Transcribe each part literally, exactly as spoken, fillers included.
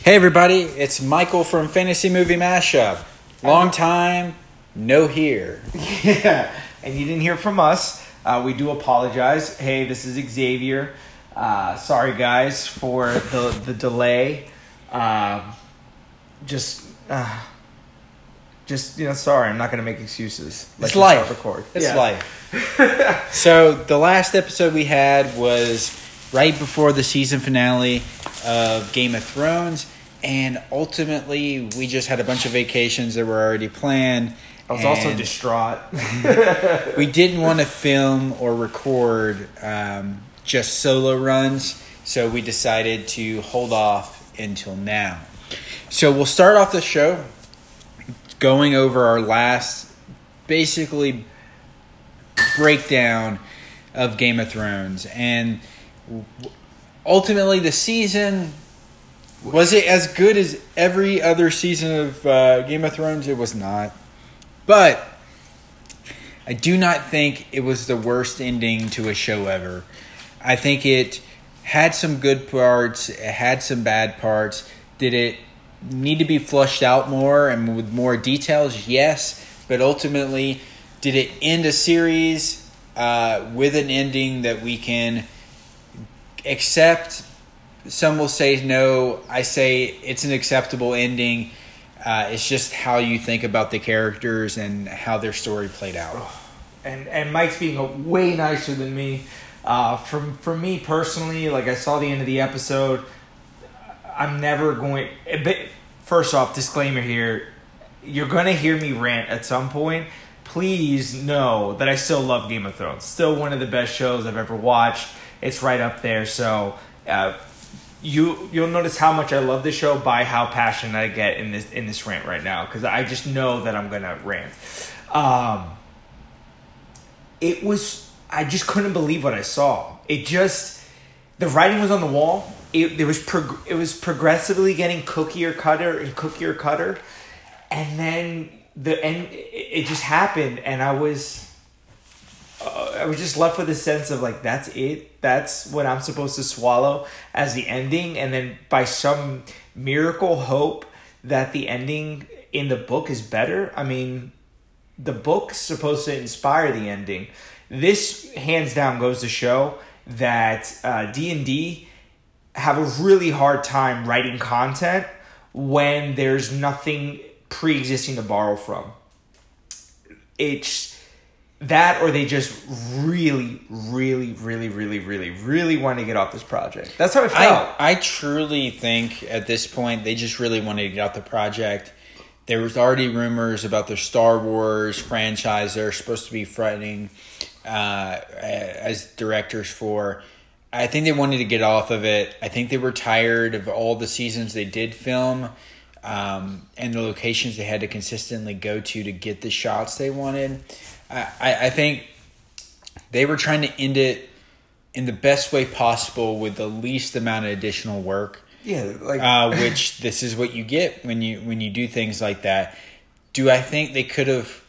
Hey everybody, it's Michael from Fantasy Movie Mashup. Long time, no here. Yeah, and you didn't hear from us. Uh, we do apologize. Hey, this is Xavier. Uh, sorry guys for the the delay. Um, just, uh, just you know, sorry. I'm not gonna make excuses. It's life. Record. It's yeah. life. So the last episode we had was right before the season finale of Game of Thrones. And ultimately, we just had a bunch of vacations that were already planned. I was also distraught. We didn't want to film or record um, just solo runs, so we decided to hold off until now. So we'll start off the show going over our last, basically, breakdown of Game of Thrones. And ultimately, the season... Was it as good as every other season of uh, Game of Thrones? It was not. But I do not think it was the worst ending to a show ever. I think it had some good parts. It had some bad parts. Did it need to be flushed out more and with more details? Yes. But ultimately, did it end a series uh, with an ending that we can accept? Some will say no. I say it's an acceptable ending. Uh, it's just how you think about the characters and how their story played out. And and Mike's being way nicer than me. Uh, for, for me personally, like I saw the end of the episode, I'm never going... But first off, disclaimer here. You're going to hear me rant at some point. Please know that I still love Game of Thrones. Still one of the best shows I've ever watched. It's right up there. So... Uh, You you'll notice how much I love the show by how passionate I get in this in this rant right now, because I just know that I'm gonna rant. Um, it was I just couldn't believe what I saw. It just the writing was on the wall. It there was prog- it was progressively getting cookier cutter and cookier cutter, and then the end it, it just happened, and I was. Uh, I was just left with a sense of like, that's it. That's what I'm supposed to swallow as the ending. And then by some miracle hope that the ending in the book is better. I mean, the book's supposed to inspire the ending. This hands down goes to show that uh, D and D have a really hard time writing content when there's nothing pre-existing to borrow from. It's... That or they just really, really, really, really, really, really want to get off this project. That's how I felt. I, I truly think at this point they just really wanted to get off the project. There was already rumors about their Star Wars franchise they're supposed to be fronting uh, as directors for. I think they wanted to get off of it. I think they were tired of all the seasons they did film um, and the locations they had to consistently go to to get the shots they wanted. I, I think they were trying to end it in the best way possible with the least amount of additional work. Yeah, like uh, which this is what you get when you when you do things like that. Do I think they could have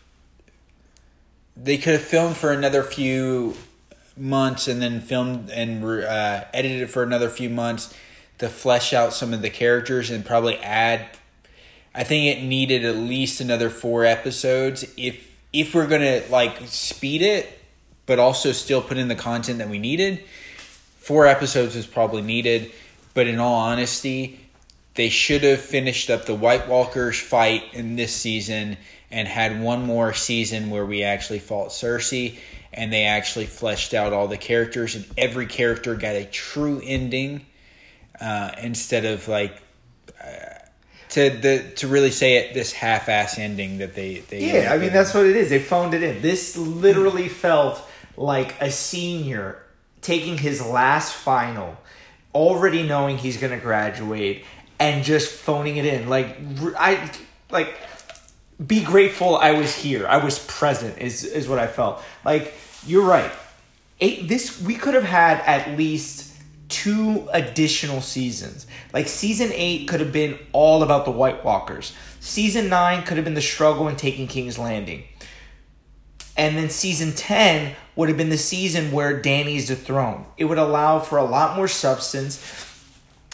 they could have filmed for another few months and then filmed and uh, edited it for another few months to flesh out some of the characters and probably add? I think it needed at least another four episodes if. If we're going to like speed it, but also still put in the content that we needed, four episodes is probably needed. But in all honesty, they should have finished up the White Walkers fight in this season and had one more season where we actually fought Cersei and they actually fleshed out all the characters and every character got a true ending uh, instead of like... Uh, To the to really say it, this half-ass ending that they... they yeah, I mean, that's what it is. They phoned it in. This literally felt like a senior taking his last final, already knowing he's going to graduate, and just phoning it in. Like, I... Like, be grateful I was here. I was present, is, is what I felt. Like, you're right. Eight, this we could have had at least... two additional seasons. Like season eight could have been all about the White Walkers. Season nine could have been the struggle in taking King's Landing. And then season ten would have been the season where Dany's dethroned. It would allow for a lot more substance.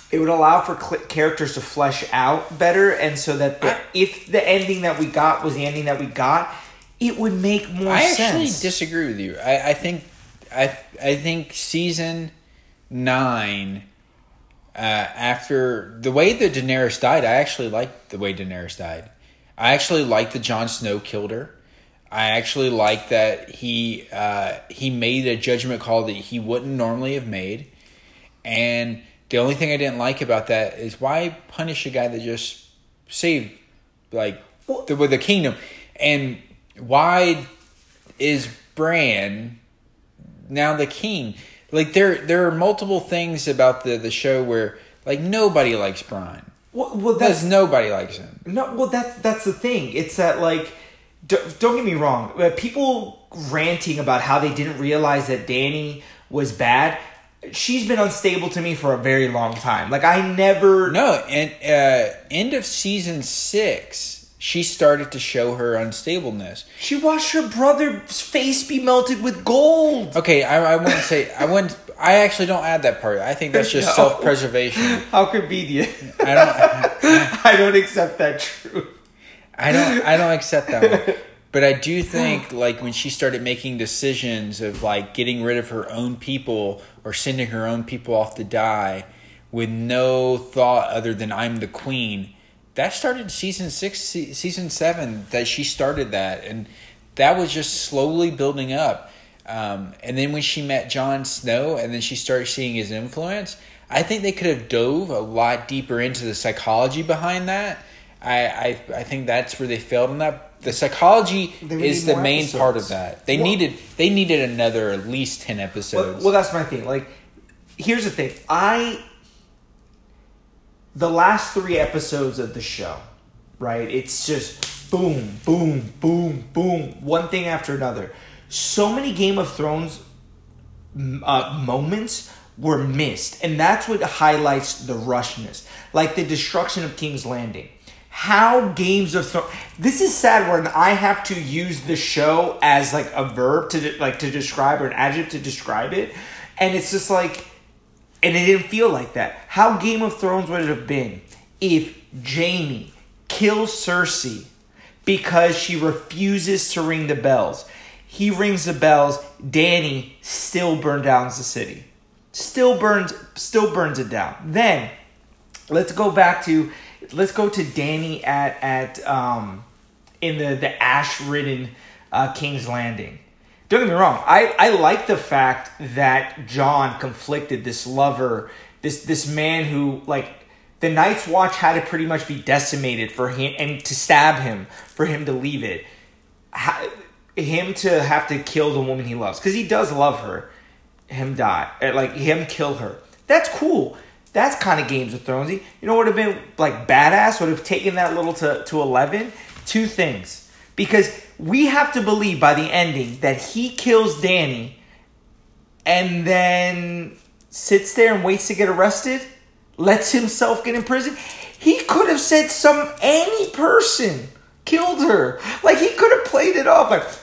it would allow for cl- characters to flesh out better, and so that the, I, if the ending that we got was the ending that we got, it would make more I sense. I actually disagree with you. I, I think I I think season nine, uh, after the way that Daenerys died, I actually liked the way Daenerys died. I actually liked that Jon Snow killed her. I actually like that he uh, he made a judgment call that he wouldn't normally have made. And the only thing I didn't like about that is why punish a guy that just saved like the, with the kingdom, and why is Bran now the king? Like there there are multiple things about the, the show where like nobody likes Bran. Well, well that's nobody likes him. No, well that's that's the thing. It's that like. Don't get me wrong. People ranting about how they didn't realize that Dany was bad. She's been unstable to me for a very long time. Like I never. No, and uh, end of season six, she started to show her unstableness. She watched her brother's face be melted with gold. Okay, I, I wouldn't say I wouldn't. I actually don't add that part. I think that's just no. self-preservation. How convenient. I don't. I, I don't accept that truth. I don't I don't accept that one. But I do think like when she started making decisions of like getting rid of her own people or sending her own people off to die with no thought other than I'm the queen, that started season six, season seven that she started that. And that was just slowly building up. Um, and then when she met Jon Snow and then she started seeing his influence, I think they could have dove a lot deeper into the psychology behind that. I, I I think that's where they failed on that. The psychology is the main episodes. part of that. They well, needed they needed another at least ten episodes. Well, well, that's my thing. Like, here's the thing. I the last three episodes of the show, right? It's just boom, boom, boom, boom, one thing after another. So many Game of Thrones uh, moments were missed, and that's what highlights the rushness, like the destruction of King's Landing. How Games of Thrones. This is sad when I have to use the show as like a verb to de- like to describe or an adjective to describe it, and it's just like, and it didn't feel like that. How Game of Thrones would it have been if Jaime kills Cersei because she refuses to ring the bells? He rings the bells. Dany still burns down the city. Still burns. Still burns it down. Then let's go back to. Let's go to Dany at at um, in the, the ash-ridden uh, King's Landing. Don't get me wrong. I, I like the fact that Jon conflicted this lover, this this man who, like, the Night's Watch had to pretty much be decimated for him and to stab him for him to leave it. Ha, him to have to kill the woman he loves, because he does love her. Him die, like him kill her. That's cool. That's kind of Games of Thronesy. You know what would have been like badass? Would have taken that little to, to eleven? Two things. Because we have to believe by the ending that he kills Dany and then sits there and waits to get arrested, lets himself get in prison. He could have said some any person killed her. Like he could have played it off like,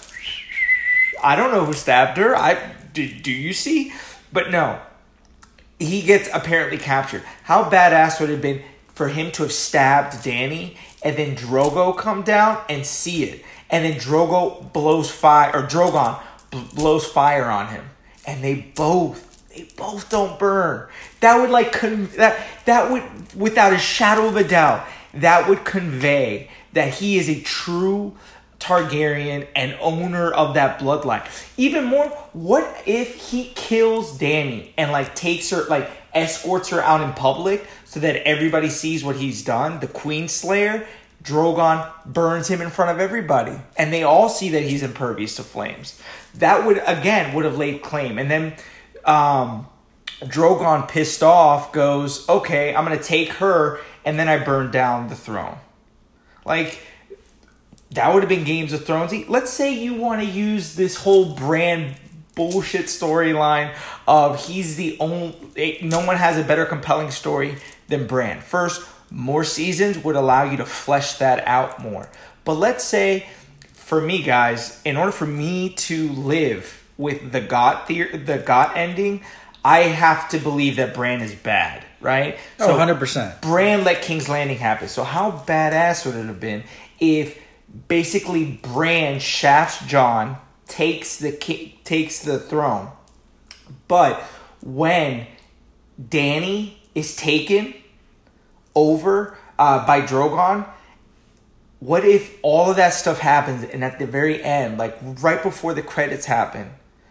I don't know who stabbed her. I do, do you see? But no. He gets apparently captured. How badass would it have been for him to have stabbed Dany and then Drogo come down and see it, and then Drogo blows fire or Drogon b- blows fire on him, and they both they both don't burn. That would like con- that that would without a shadow of a doubt that would convey that he is a true Targaryen and owner of that bloodline. Even more, what if he kills Dany and like takes her, like escorts her out in public so that everybody sees what he's done? The Queen Slayer, Drogon burns him in front of everybody, and they all see that he's impervious to flames. That would again would have laid claim. And then um, Drogon, pissed off, goes, "Okay, I'm gonna take her, and then I burn down the throne." Like. That would have been Games of Thrones. Let's say you want to use this whole Bran bullshit storyline of he's the only... No one has a better compelling story than Bran. First, more seasons would allow you to flesh that out more. But let's say, for me, guys, in order for me to live with the G O T, the, the G O T ending, I have to believe that Bran is bad. right? Oh, So one hundred percent. Bran let King's Landing happen. So how badass would it have been if basically Bran shafts Jon, takes the ki- takes the throne, but when Dany is taken over uh, by Drogon, what if all of that stuff happens and at the very end, like right before the credits happen,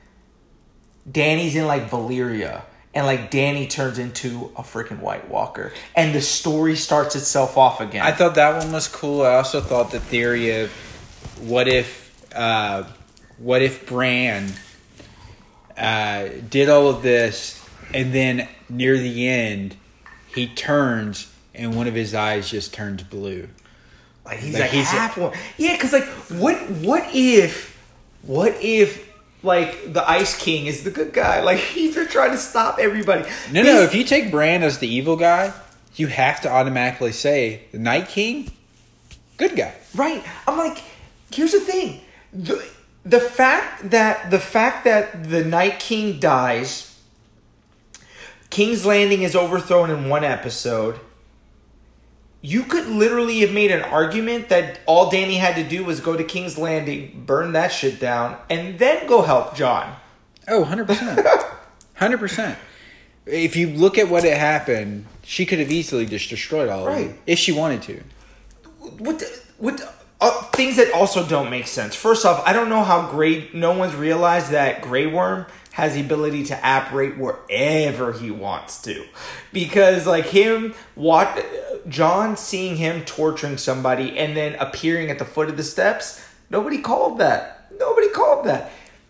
Dany's in like Valyria and like Dany turns into a freaking White Walker and the story starts itself off again. I thought that one was cool. I also thought the theory of what if, uh, what if Bran uh, did all of this and then near the end he turns and one of his eyes just turns blue. Like he's Like, like, he's- half one. Yeah, because like what what if what if like the Ice King is the good guy? Like he's trying to stop everybody. No, no. If you take Bran as the evil guy, you have to automatically say the Night King, good guy. Right. I'm like, here's the thing. The, the fact that the fact that the Night King dies, King's Landing is overthrown in one episode. You could literally have made an argument that all Dany had to do was go to King's Landing, burn that shit down, and then go help Jon. Oh, one hundred percent. one hundred percent. If you look at what had happened, she could have easily just destroyed all of Right. it if she wanted to. What the, what the, uh, things that also don't make sense. First off, I don't know how Grey. No one's realized that Grey Worm has the ability to apparate wherever he wants to, because like him, what Jon seeing him torturing somebody and then appearing at the foot of the steps. Nobody called that. Nobody called that.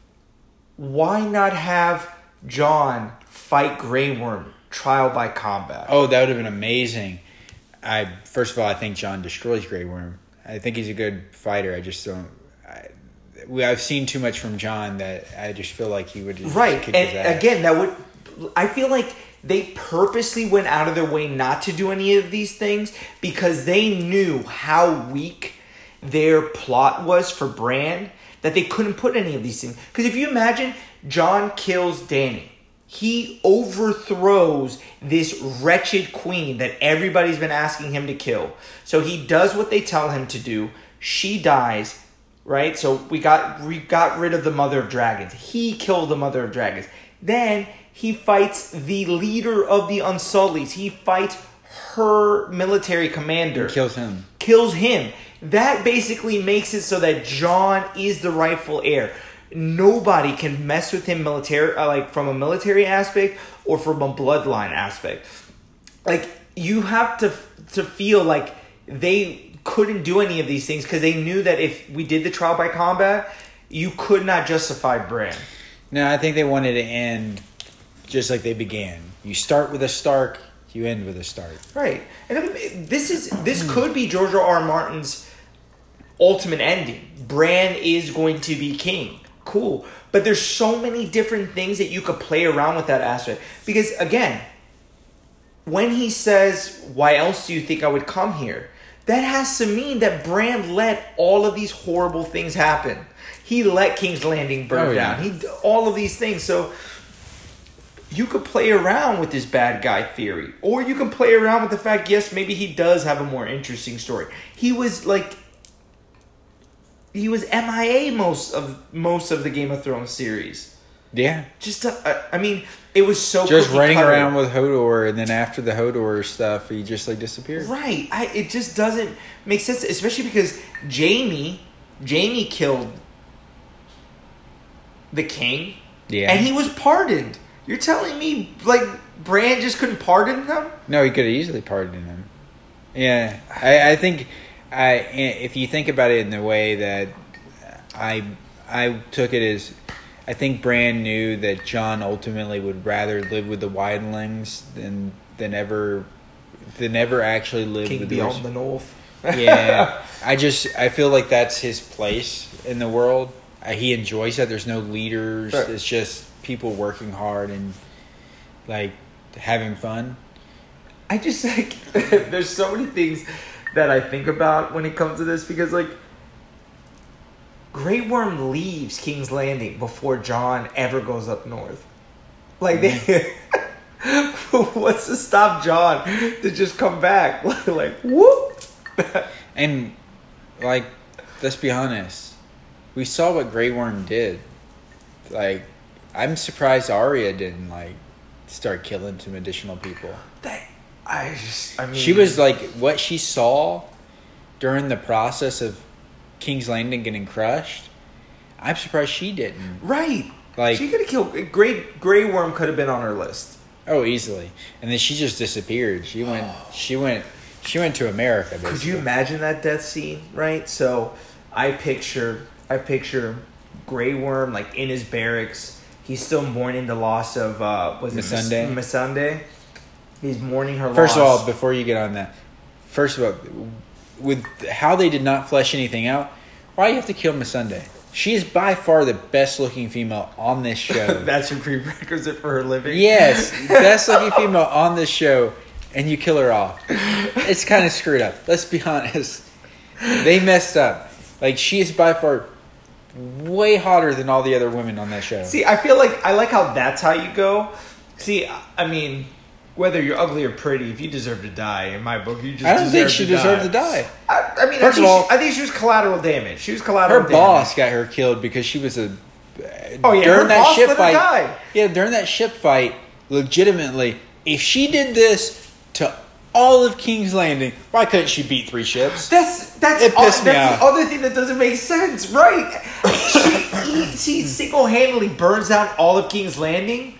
Why not have Jon fight Grey Worm trial by combat? Oh, that would have been amazing. I first of all, I think Jon destroys Grey Worm. I think he's a good fighter. I just don't. I, we, I've seen too much from Jon that I just feel like he would just Right, kick his ass. and again, that would. I feel like they purposely went out of their way not to do any of these things because they knew how weak their plot was for Bran that they couldn't put any of these things. Because if you imagine, Jon kills Dany. He overthrows this wretched queen that everybody's been asking him to kill. So he does what they tell him to do. She dies, right? So we got we got rid of the Mother of Dragons. He killed the Mother of Dragons. Then he fights the leader of the Unsullies. He fights her military commander. Kills him. Kills him. That basically makes it so that Jon is the rightful heir. Nobody can mess with him military, uh, like from a military aspect or from a bloodline aspect. Like you have to to feel like they couldn't do any of these things because they knew that if we did the trial by combat, you could not justify Bran. No, I think they wanted to end just like they began. You start with a Stark, you end with a Stark. Right, and I mean, this is this could be George R. R. Martin's ultimate ending. Bran is going to be king. Cool. But there's so many different things that you could play around with that aspect. Because, again, when he says, why else do you think I would come here? That has to mean that Bran let all of these horrible things happen. He let King's Landing burn Oh, yeah. down. He all of these things. So you could play around with this bad guy theory. Or you can play around with the fact, yes, maybe he does have a more interesting story. He was like... He was M I A most of most of the Game of Thrones series. Yeah. Just, uh, I mean, it was so Just cookie running cutter. around with Hodor, and then after the Hodor stuff, he just like disappeared. Right. I, it just doesn't make sense, especially because Jaime, Jaime killed the king. Yeah. And he was pardoned. You're telling me, like, Bran just couldn't pardon him? No, he could have easily pardoned him. Yeah, I, I think I if you think about it in the way that I I took it as, I think Bran knew that Jon ultimately would rather live with the Wildlings than than ever than ever actually live King with beyond the the north. Yeah, I just I feel like that's his place in the world. Uh, he enjoys that. There's no leaders. Right. It's just people working hard and like having fun. I just like there's so many things that I think about when it comes to this because like Grey Worm leaves King's Landing before Jon ever goes up north. Like they What's to stop John to just come back? Like, whoop. And, like, let's be honest. We saw what Grey Worm did. Like, I'm surprised Arya didn't, like, start killing some additional people. That, I just, I mean... She was, like, what she saw during the process of King's Landing getting crushed, I'm surprised she didn't. Right. Like, she could have killed... Grey, Grey Worm could have been on her list. Oh, easily. And then she just disappeared. She went, she went, she went to America, basically. Could you imagine that death scene, right? So, I picture, I picture Grey Worm, like, in his barracks. He's still mourning the loss of, uh, was it Missandei? Missandei. He's mourning her First loss. of all, before you get on that, first of all, with how they did not flesh anything out, why do you have to kill Missandei? She is by far the best looking female on this show. That's your prerequisite for her living? Yes, best looking female on this show, and you kill her off. It's kind of screwed up. Let's be honest. They messed up. Like, she is by far way hotter than all the other women on that show. See, I feel like I like how that's how you go. See, I mean, whether you're ugly or pretty, if you deserve to die, in my book, you just I don't deserve think she to deserved die. to die. I, I mean, First I think, of all, she, I think she was collateral damage. She was collateral her damage. boss got her killed because she was a. Oh yeah, during her that boss ship let her fight. die. Yeah, during that ship fight, legitimately, if she did this to all of King's Landing, why couldn't she beat three ships? That's that's, It pissed all, me that's off. the other thing that doesn't make sense, right? she she single handedly burns down all of King's Landing.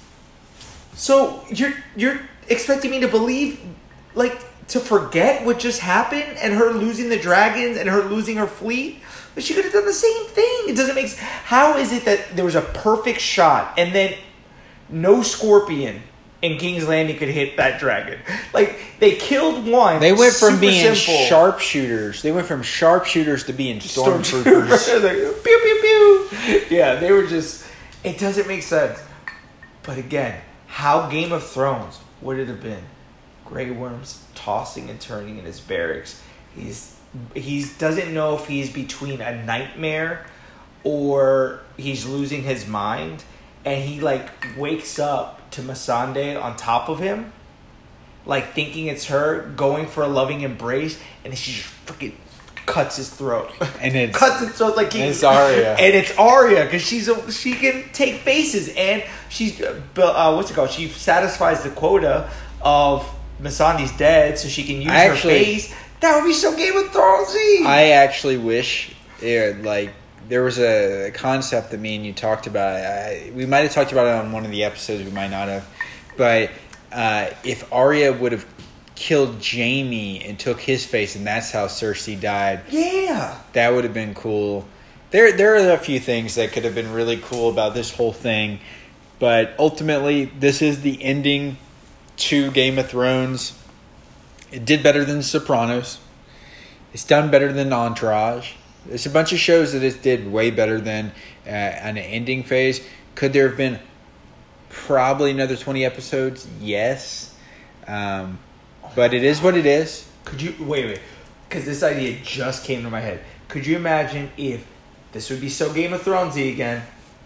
So you're you're expecting me to believe, like, to forget what just happened and her losing the dragons and her losing her fleet? But she could have done the same thing. It doesn't make sense. How is it that there was a perfect shot and then no scorpion in King's Landing could hit that dragon? Like, they killed one. They went from super being simple. sharpshooters. They went from sharpshooters to being stormtroopers. Stormtroopers. Like, pew, pew, pew. Yeah, they were just... It doesn't make sense. But again, how Game of Thrones would it have been? Grey Worm's tossing and turning in his barracks. He's he doesn't know if he's between a nightmare or he's losing his mind. And he, like, wakes up to Missandei on top of him, like, thinking it's her, going for a loving embrace, and she just freaking cuts his throat. And it's cuts his throat like he, and it's Arya. And it's Arya because she's a, she can take faces, and she's uh, what's it called? She satisfies the quota of Missandei's dead, so she can use I her actually- face. That would be so Game of Thronesy. I actually wish, yeah, like, there was a concept that me and you talked about. I, we might have talked about it on one of the episodes. We might not have. But uh, if Arya would have killed Jaime and took his face, and that's how Cersei died, Yeah. that would have been cool. There, there are a few things that could have been really cool about this whole thing. But ultimately, this is the ending to Game of Thrones. It did better than Sopranos. It's done better than Entourage. There's a bunch of shows that it did way better than uh, an ending phase. Could there have been probably another twenty episodes? Yes. Um, but it is what it is. Could you wait, wait? Because this idea just came to my head. Could you imagine if this would be so Game of Thronesy again?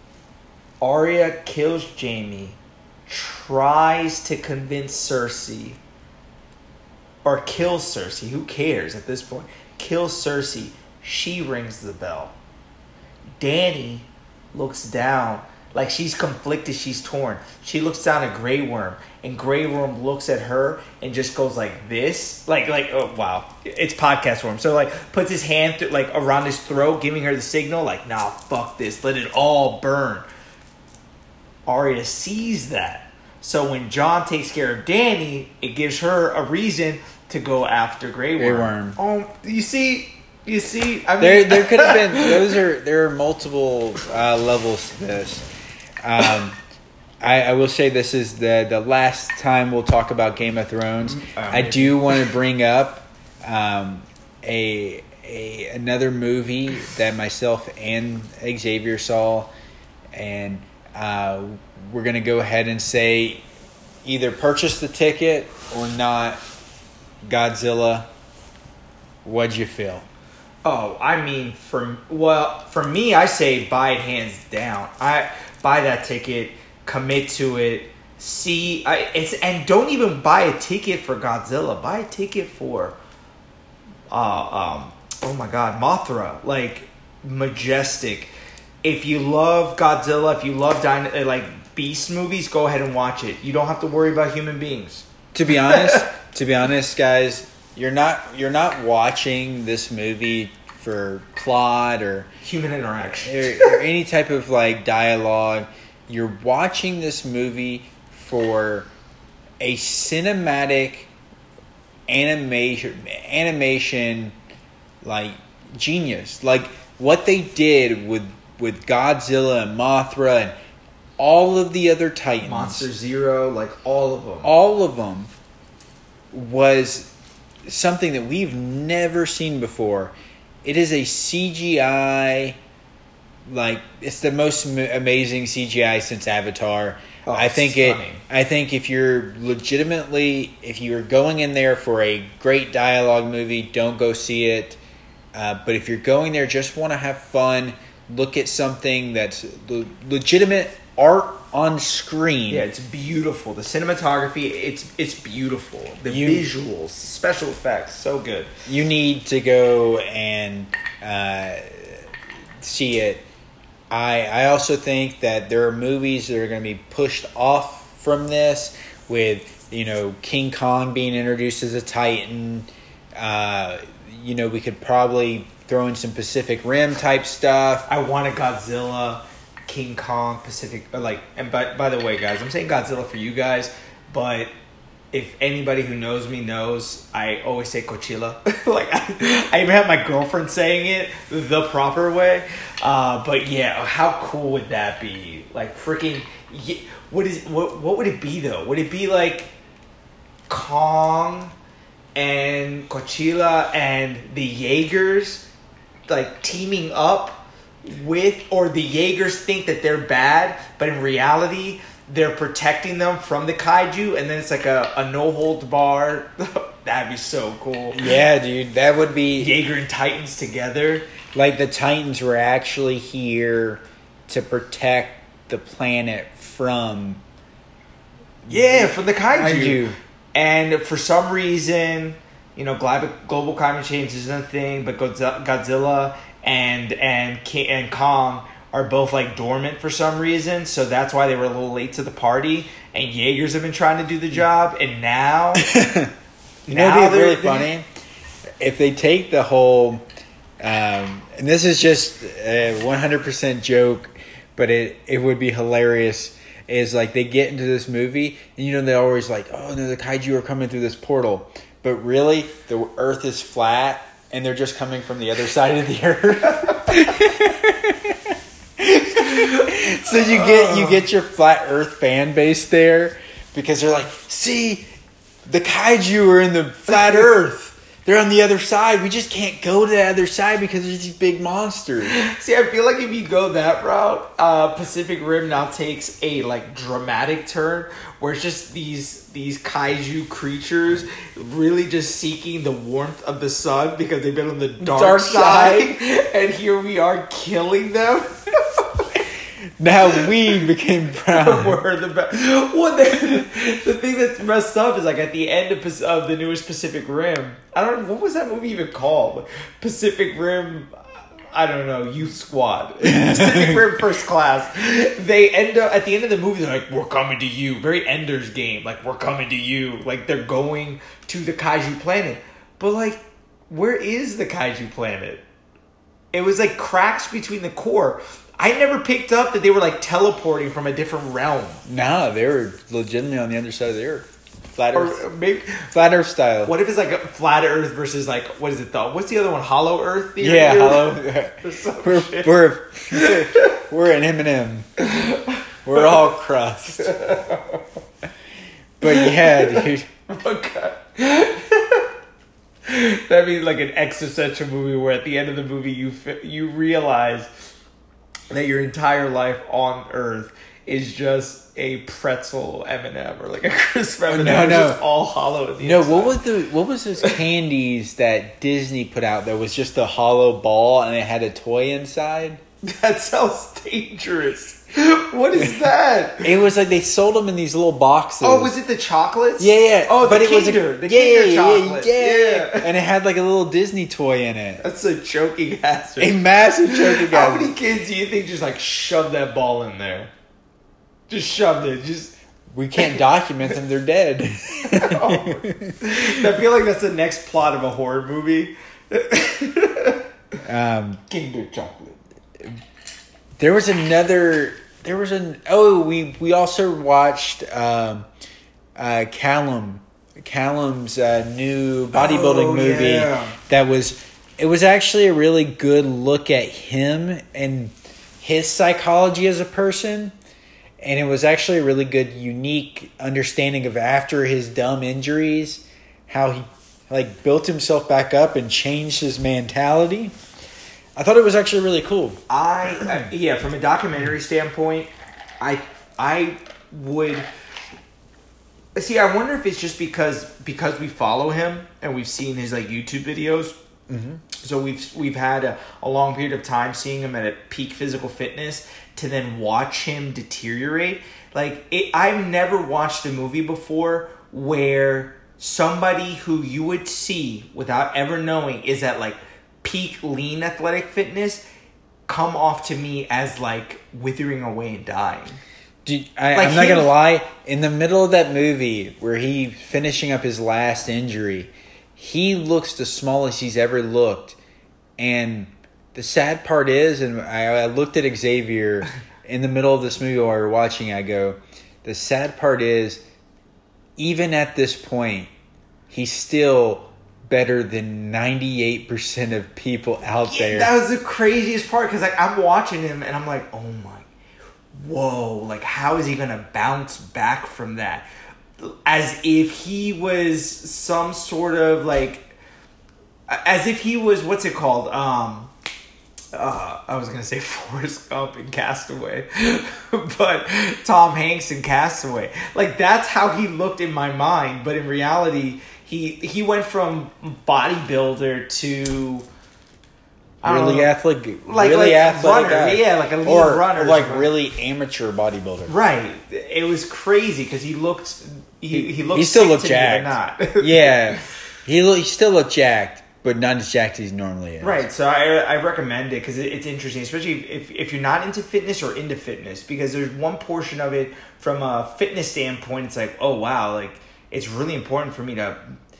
Arya kills Jaime, tries to convince Cersei, or kills Cersei. Who cares at this point? Kills Cersei. She rings the bell. Dany looks down like she's conflicted. She's torn. She looks down at Grey Worm, and Grey Worm looks at her and just goes like this, like like oh wow, it's podcast worm. So like puts his hand th- like around his throat, giving her the signal, like nah, fuck this, let it all burn. Arya sees that, so when Jon takes care of Dany, it gives her a reason to go after Grey Worm. Grey Worm. Oh, you see. You see, I mean, There, there could have been. Those are there are multiple uh, levels to this. Um, I, I will say this is the the last time we'll talk about Game of Thrones. I do want to bring up um, a a another movie that myself and Xavier saw, and uh, we're gonna go ahead and say either purchase the ticket or not. Godzilla. What'd you feel? Oh, I mean, for well, for me, I say buy it hands down. I buy that ticket, commit to it, see, I, it's and don't even buy a ticket for Godzilla. Buy a ticket for, uh, um, oh my God, Mothra, like majestic. If you love Godzilla, if you love dino, like beast movies, go ahead and watch it. You don't have to worry about human beings. To be honest, to be honest, guys, you're not you're not watching this movie for plot or human interaction or, or any type of like dialogue. You're watching this movie for a cinematic animation animation like genius. Like what they did with with Godzilla and Mothra and all of the other Titans, Monster Zero, like all of them, all of them was something that we've never seen before. It is a C G I, like it's the most amazing C G I since Avatar. Oh, I think stunning. it. I think if you're legitimately, if you're going in there for a great dialogue movie, don't go see it. Uh, but if you're going there, just want to have fun, look at something that's le- legitimate art on screen. Yeah, it's beautiful. The cinematography, it's it's beautiful. The You- visuals, special effects, so good. You need to go and uh, see it. I I also think that there are movies that are going to be pushed off from this, with you know King Kong being introduced as a Titan. Uh, you know we could probably throw in some Pacific Rim type stuff. I want a Godzilla, King Kong, Pacific, or like. And by by the way, guys, I'm saying Godzilla for you guys, but if anybody who knows me knows, I always say Coachella. Like I, I even have my girlfriend saying it the proper way. Uh, but yeah, how cool would that be? Like freaking, yeah, what is what? What would it be though? Would it be like Kong and Coachella and the Jaegers like teaming up with, or the Jaegers think that they're bad, but in reality they're protecting them from the kaiju, and then it's like a, a no holds bar. That'd be so cool. Yeah, dude, that would be Jaeger and Titans together. like the Titans were actually here to protect the planet from Yeah, from the kaiju. kaiju. And for some reason, you know, global global climate change isn't a thing, but Godzi- Godzilla and and Ki- and Kong are both like dormant for some reason, so that's why they were a little late to the party. And Jaegers have been trying to do the job, and now, You know, now it'd be they're- really funny if they take the whole, um, and this is just a one hundred percent joke, but it, it would be hilarious, is like they get into this movie, and you know, they're always like, oh no, the kaiju are coming through this portal. But really, the earth is flat, and they're just coming from the other side of the earth. So you get you get your flat earth fan base there, because they're like, see, the kaiju are in the flat earth. They're on the other side. We just can't go to the other side because there's these big monsters. See, I feel like if you go that route, uh, Pacific Rim now takes a like dramatic turn where it's just these these kaiju creatures really just seeking the warmth of the sun because they've been on the dark, Dark side, side. and here we are killing them. Now we became proud. We're the best. Well, the, the thing that's messed up is like at the end of, Pac- of the newest Pacific Rim. I don't. What was that movie even called? Pacific Rim. I don't know. Youth Squad. Pacific Rim First Class. They end up at the end of the movie. They're like, "We're coming to you." Very Ender's Game. Like, we're coming to you. Like they're going to the kaiju planet. But like, where is the kaiju planet? It was like cracks between the core. I never picked up that they were like teleporting from a different realm. Nah, they were legitimately on the other side of the earth. Flat Earth. Or maybe, Flat Earth style. what if it's like a flat Earth versus like, what is it though? What's the other one? Hollow Earth? theory? Yeah, hello. Some We're shit. we're we're an M and M. We're all crust. But yeah, dude. Okay. That'd be like an existential movie where at the end of the movie you fi- you realize that your entire life on Earth is just a pretzel M and M or like a crisp M and M. No, no. Just all hollow at the No, inside. what was the what was those candies that Disney put out that was just a hollow ball and it had a toy inside? That sounds dangerous. What is that? It was like they sold them in these little boxes. Oh, was it the chocolates? Yeah, yeah. Oh, but the it was Kinder, a, the yeah, Kinder yeah, chocolate. Yeah, yeah. Yeah. And it had like a little Disney toy in it. That's a choking hazard. A massive choking How hazard. many kids do you think just like shoved that ball in there? Just shoved it. Just. We can't document them; they're dead. Oh. I feel like that's the next plot of a horror movie. um, Kinder chocolate. There was another. There was an. Oh, we we also watched um, uh, Callum. Callum's uh, new bodybuilding Oh, movie. yeah. That was. It was actually a really good look at him and his psychology as a person. And it was actually a really good, unique understanding of after his dumb injuries, how he like built himself back up and changed his mentality. I thought it was actually really cool. I, I yeah, from a documentary standpoint, I I would see. I wonder if it's just because because we follow him and we've seen his like YouTube videos. Mm-hmm. So we've we've had a, a long period of time seeing him at a peak physical fitness to then watch him deteriorate. Like it, I've never watched a movie before where somebody who you would see without ever knowing is at like peak lean athletic fitness come off to me as like withering away and dying. Dude, I, Like I'm not him- gonna lie. In the middle of that movie where he finishing up his last injury, he looks the smallest he's ever looked. And the sad part is, and I, I looked at Xavier in the middle of this movie while we were watching. I go, the sad part is, even at this point, he's still better than ninety-eight percent of people out there. That was the craziest part because like I'm watching him and I'm like, oh my, whoa! Like how is he gonna bounce back from that? As if he was some sort of like, as if he was what's it called? Um, uh, I was gonna say Forrest Gump in Castaway, but Tom Hanks in Castaway. Like that's how he looked in my mind, but in reality, he he went from bodybuilder to I don't really know, athletic, like really like athletic runner, guy. yeah, like a lead or, runner, or like really amateur bodybuilder. right. It was crazy because he looked he he looked He still sick looked to jacked. me, but not. Yeah, he lo- he still looked jacked, but not as jacked as he normally is. Right, so I I recommend it because it, it's interesting, especially if, if you're not into fitness or into fitness, because there's one portion of it from a fitness standpoint. It's like, oh wow, like it's really important for me to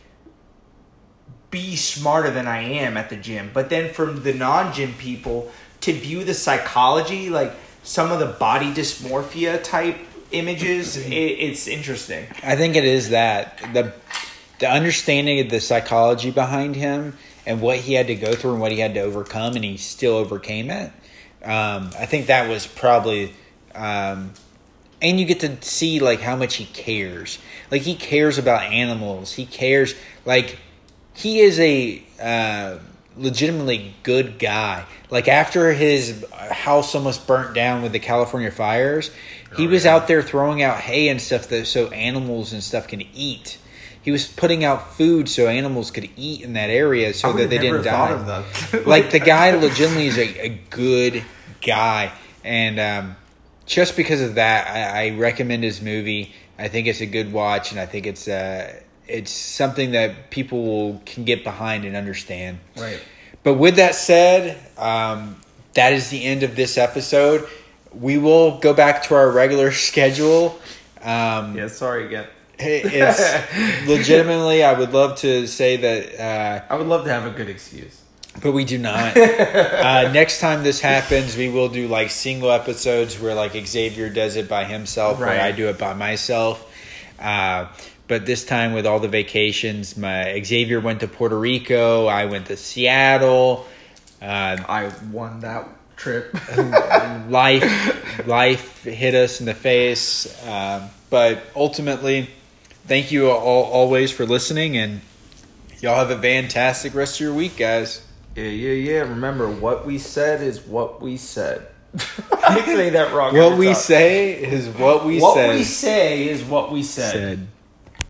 be smarter than I am at the gym. But then from the non-gym people to view the psychology, like some of the body dysmorphia type images, it, it's interesting. I think it is that the the understanding of the psychology behind him and what he had to go through and what he had to overcome, and he still overcame it. Um, I think that was probably, um, and you get to see like how much he cares. Like he cares about animals. He cares like he is a uh, legitimately good guy. Like after his house almost burnt down with the California fires, he Oh, was yeah. out there throwing out hay and stuff that so animals and stuff can eat. He was putting out food so animals could eat in that area so I that would've they never didn't thought die. of that. Like the guy legitimately is a, a good guy, and um, just because of that, I, I recommend his movie. I think it's a good watch, and I think it's uh, it's something that people will, can get behind and understand. Right. But with that said, um, that is the end of this episode. We will go back to our regular schedule. Um, Yeah, sorry again. It's legitimately, I would love to say that, uh, I would love to have a good excuse. but we do not. Uh, next time this happens, we will do like single episodes where like Xavier does it by himself, Right. or I do it by myself. Uh, but this time with all the vacations, my Xavier went to Puerto Rico, I went to Seattle. Uh, I won that trip. life, life hit us in the face. Um, but ultimately, thank you all, always for listening, and y'all have a fantastic rest of your week, guys. Yeah, yeah, yeah. Remember, what we said is what we said. I say that wrong. What every we time. say is what we what said. we say is what we said. said.